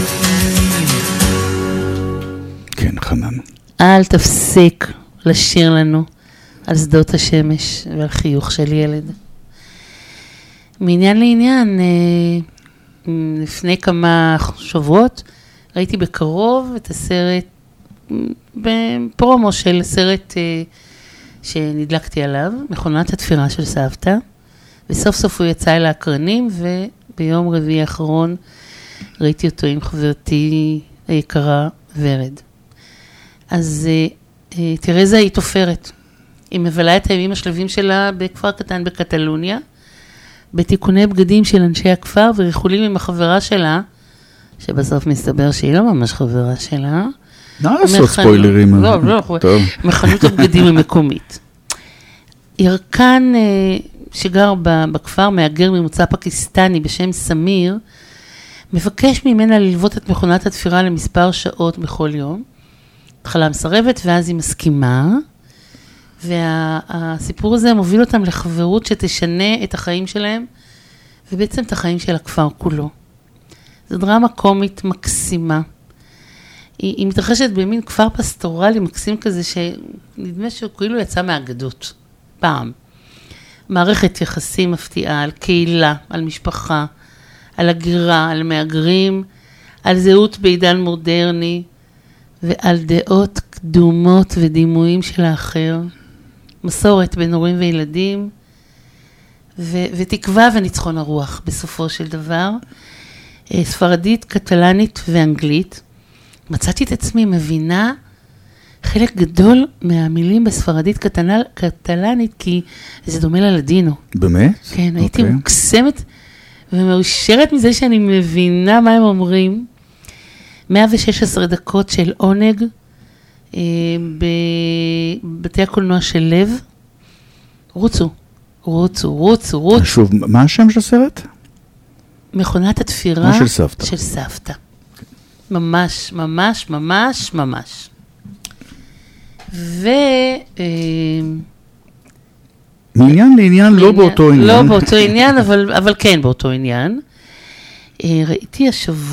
S2: כן, חנן.
S1: אל תפסיק לשיר לנו על שדות השמש ועל חיוך של ילד. מעניין לעניין, לפני כמה שבועות ראיתי בקרוב את הסרט, בפרומו של סרט שנדלקתי עליו, מכונת התפירה של סבתא, וסוף סוף הוא יצא אל האקרנים, וביום רביעי האחרון ראיתי אותו עם חברתי היקרה ורד. אז תרזה היא תופרת. היא מבלה את הימים השלבים שלה בכפר קטן בקטלוניה, בתיקוני בגדים של אנשי הכפר וריחולים עם החברה שלה, שבסוף מסתבר שהיא לא ממש חברה שלה.
S2: לעשות ספוילרים.
S1: לא, מחנות הבגדים המקומית. ירקן שגר בכפר, מהגר ממוצא פקיסטני בשם סמיר, מבקש ממנה ללוות את מכונת התפירה למספר שעות בכל יום. התחלה מסרבת ואז היא מסכימה, והסיפור הזה מוביל אותם לחברות שתשנה את החיים שלהם, ובעצם את החיים של הכפר כולו. זו דרמה קומית מקסימה. היא מתרחשת במין כפר פסטורלי מקסים כזה, שנדמה שהוא כאילו יצא מהאגדות, פעם. מערכת יחסים מפתיעה על קהילה, על משפחה, על הגירה, על מהגרים, על זהות בעידן מודרני, ועל דעות קדומות ודימויים של האחר. מסורת בין הורים וילדים, ותקווה וניצחון הרוח בסופו של דבר. ספרדית, קטלנית ואנגלית. מצאתי את עצמי מבינה חלק גדול מהמילים בספרדית קטלנית, כי זה דומה ללדינו.
S2: באמת?
S1: כן, הייתי מוקסמת ומאושרת מזה שאני מבינה מה הם אומרים. 116 דקות של עונג בבתי הקולנוע של לב. רוצו.
S2: שוב, מה השם של הסרט?
S1: מכונת התפירה
S2: של סבתא.
S1: של סבתא. ממש, ממש, ממש, ממש.
S2: מעניין לעניין, לא באותו עניין.
S1: לא באותו עניין, אבל כן באותו עניין. הייתי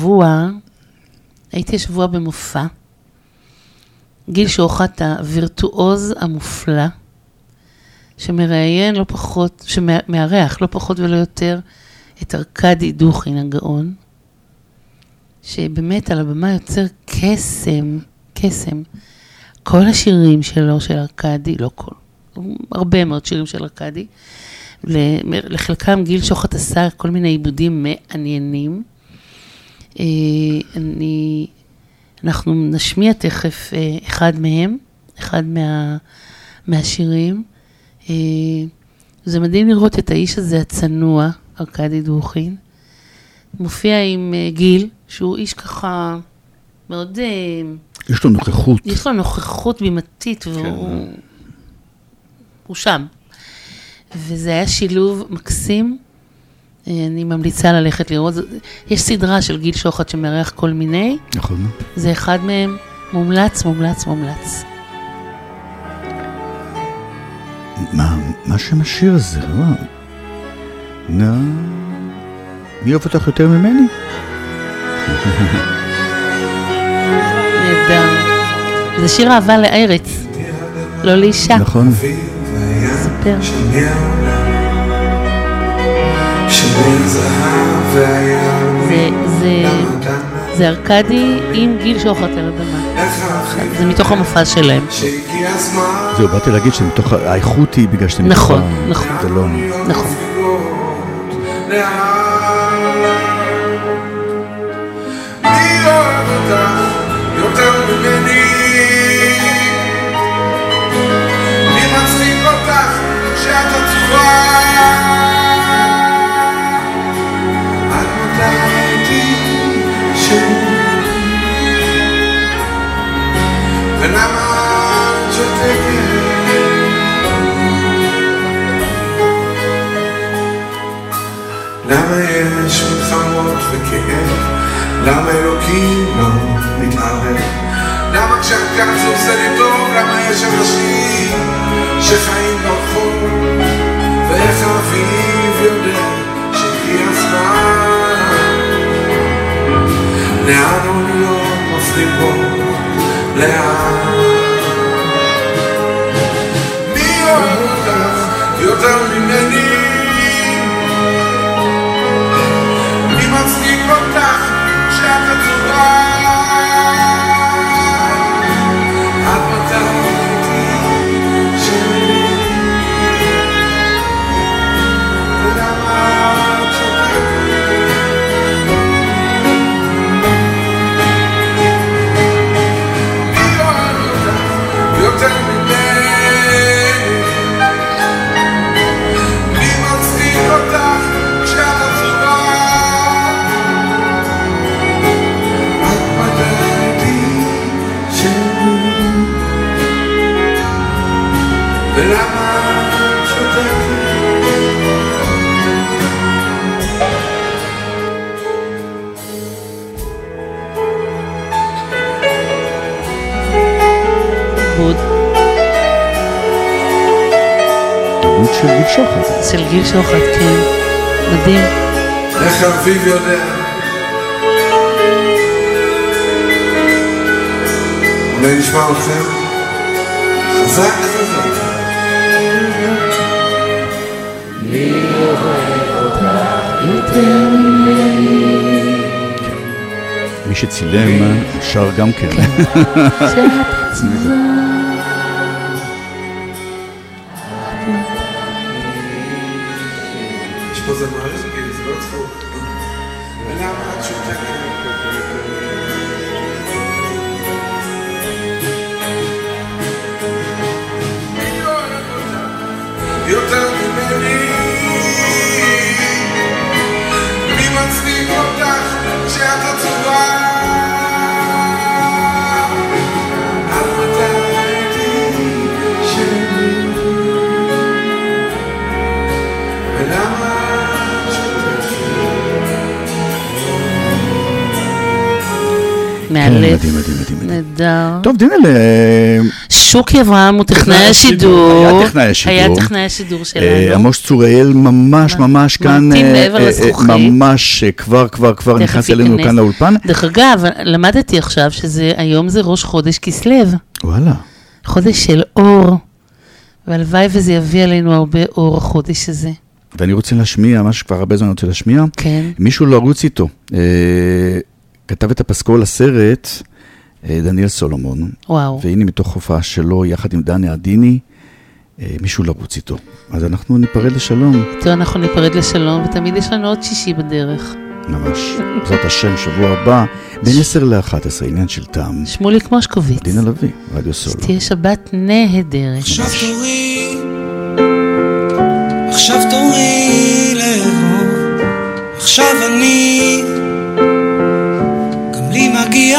S1: השבוע במופע, גיל שוחט הווירטואוז המופלא, שמארח לא פחות ולא יותר את ארקדי דוכין הגאון, שבאמת על הבמה יוצר קסם. כל השירים שלו, של ארקדי, לא כל, הרבה מאוד שירים של ארקדי, לחלקם גיל שוחט עשה כל מיני עיבודים מעניינים. אנחנו נשמיע תכף אחד מהשירים. זה מדהים לראות את האיש הזה הצנוע, ארקדי דוכין, מופיע עם גיל, שהוא איש ככה מאוד...
S2: יש לו נוכחות.
S1: יש לו נוכחות בימתית, והוא שם. וזה היה שילוב מקסים. אני ממליצה ללכת לראות. יש סדרה של גיל שוחט שמארח כל מיני.
S2: נכון.
S1: זה אחד מהם. מומלץ.
S2: מה שם השיר הזה? מי אוהב אותך יותר ממני?
S1: נהדר. זה שיר אהבה לארץ, לא לאישה.
S2: נכון.
S1: ספר. זה ארקדי עם גיל שוחט על הבמה. זה מתוך המופע שלהם.
S2: זהו, באתי להגיד שמתוך האיכות היא בגלל שאתם...
S1: נכון.
S2: זה לא...
S1: נכון.
S7: מי אוהב אותך יותר ממני? מי מצחיק אותך כשאת עצובה? עד מתי הייתי שלי? ולמה את שותקת? למה יש מלחמות וכאב? למה אלוקים לא מתערב? למה כשאת כאן זה עושה לי טוב? למה יש אנשים שחיים ברחוב? ואיך האביב יודע שהגיע הזמן? לאן אוניות מפנים בו? לאן? מי אוהב אותך יותר ממני? מי מצחיק אותך כשאת עצובה? עד מתי הייתי שלי? ולמה את שותקת? מי אוהב אותך יותר ממני? מי מצחיק אותך כשאת עצובה? ולמה את שותקת?
S1: בוד.
S2: דוד של גיל שוחט.
S1: של גיל שוחט, כן. מדהים.
S7: איך האביב יודע? אולי נשמע אתכם? חזק.
S2: מי שצילם שר גם כן.
S7: יש פה זמרים, זה לא צחוק. ולמה את שותקת? יותר ממני? מצדיק אותך כשאת עצובה עד מתי הייתי שלי ולמה
S1: מהלב.
S2: מדהים, מדהים, מדהים.
S1: נהדר.
S2: טוב, דינה
S1: שוקי אברהם הוא טכנאי השידור.
S2: היה טכנאי השידור.
S1: היה טכנאי השידור שלנו.
S2: עמוס צוראל ממש כאן,
S1: ממתין מעבר לזכוכית.
S2: ממש כבר נכנס אלינו כאן לאולפן.
S1: דרך אגב, למדתי עכשיו שהיום זה ראש חודש כסלו.
S2: וואלה.
S1: חודש של אור. והלוואי וזה יביא עלינו הרבה אור החודש הזה.
S2: ואני רוצה להשמיע, מה שכבר הרבה זמן אני רוצה להשמיע.
S1: כן.
S2: מישהו לא ערוץ איתו. כתב את הפסקול לסרט, דניאל סולומון.
S1: וואו.
S2: והנה מתוך הופעה שלו, יחד עם דני עדיני, מישהו לרוץ איתו. אז אנחנו ניפרד לשלום.
S1: טוב, אנחנו ניפרד לשלום, ותמיד יש לנו עוד שישי בדרך.
S2: ממש. זאת השם, שבוע הבא, בין 10 ל-11, עניין של טעם.
S1: שמוליק מושקוביץ.
S2: דינה לוי, רדיו סולו.
S1: שתהיה שבת נהדרת.
S3: עכשיו תורי לאהוב, עכשיו אני גם לי מגיע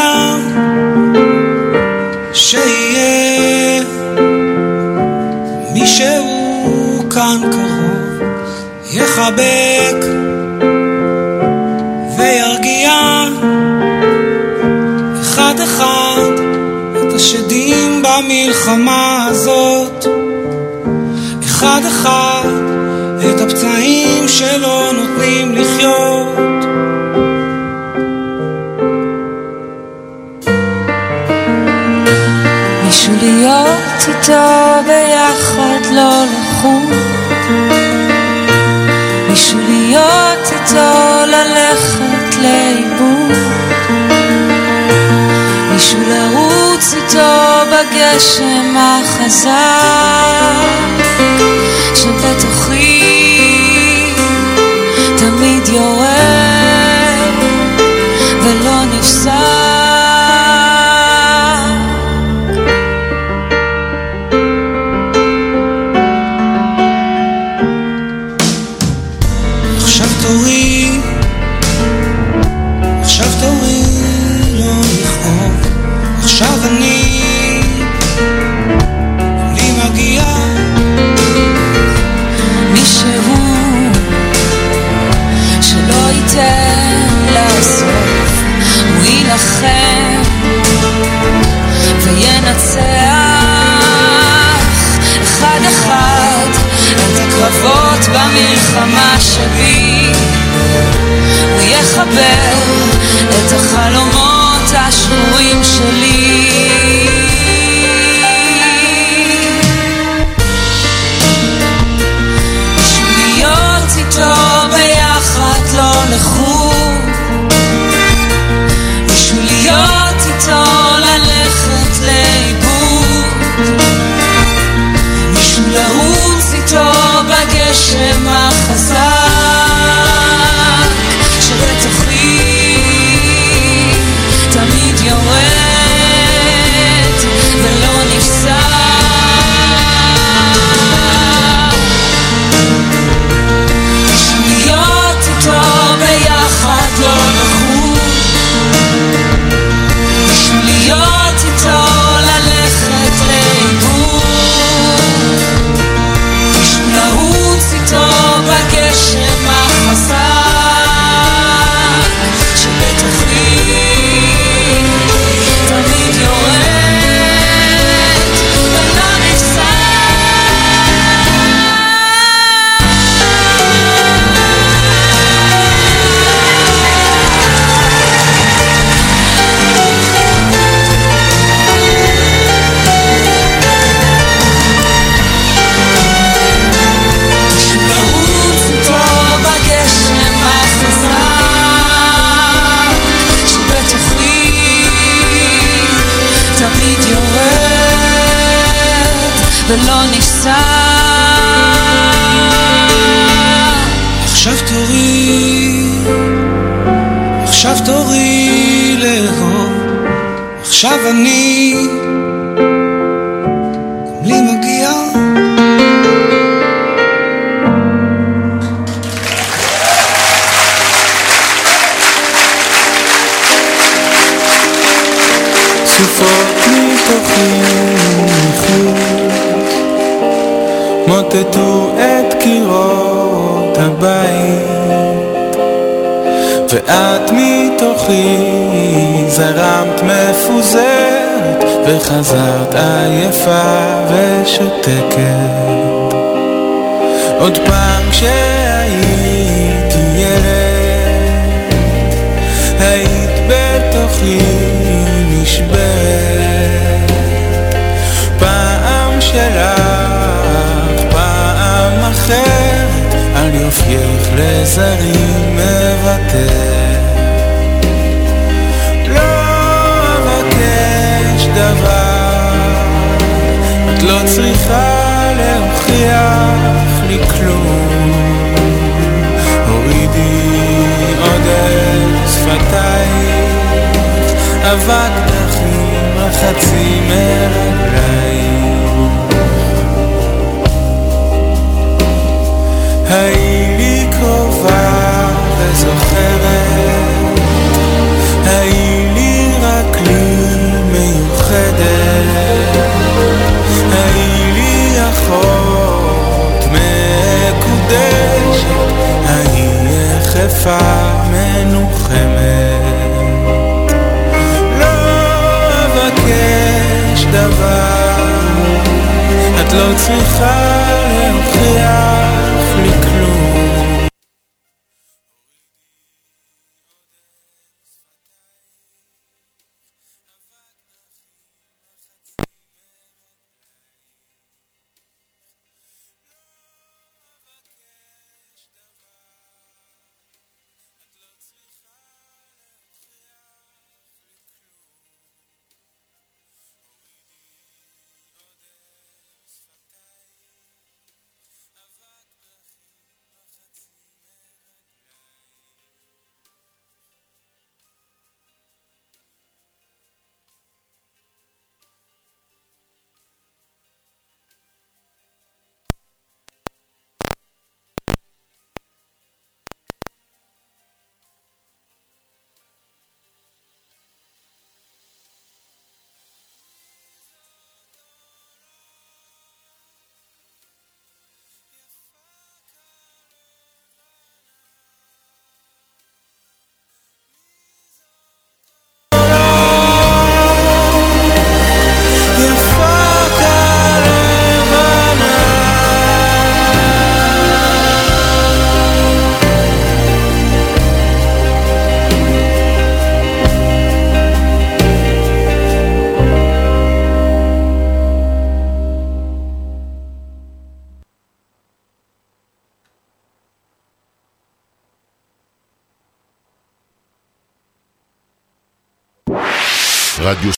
S3: שיהיה מישהו כאן קרוב יחבק וירגיע אחד אחד את השדים במלחמה הזאת, אחד אחד את הפצעים שלא נותנים לחיות. מישהו להיות איתו ביחד לא לחוט, מישהו להיות איתו ללכת לאיבוד, מישהו לרוץ איתו בגשם החזק שבתוכי תמיד יורד ולא נפסק. עכשיו תורי, עכשיו תורי לא לכאוב, עכשיו אני לי מגיע מישהו שלא ייתן לסוף, הוא ילחם וינצח אחד אחד את הקרבות במלחמה שלי, הוא יחבר את החלומות השבורים שלי. בשביל להיות איתו ביחד לא לחוד, בשביל להיות איתו ללכת לאיבוד, בשביל לרוץ איתו בגשם החזק שבתוכי תמיד יורד ולא נפסק. בשביל להיות איתו ביחד לא לחוד, בשביל להיות איתו ללכת לאיבוד, בשביל לרוץ איתו בגשם החזק שבתוכי תמיד יורד ולא נפסק. לרוץ איתו בגשם החזק שבתוכי תמיד יורד ולא נפסק. עכשיו תורי, עכשיו תורי לאהוב, עכשיו אני גם לי מגיע.
S8: מתוכי מחיות מוטטו את קירות הבית ואת מתוכי זרמת מפוזרת וחזרת עייפה ושותקת עוד פעם כשהייתי ילד היית בתוכי נשברת פעם שלך פעם אחרת על יופייך לזרים מבטא לא אבקש דבר את לא צריכה להוכיח לי כלום הורידי עוד את שפתייך אבק דחים על חצי מרגלייך היי לי קרובה וזוכרת היי לי רק לי מיוחדת היי לי אחות מקודשת היי יחפה מנוחמת לא אבקש דבר את לא צריכה להוכיח לי כלום
S9: רדיו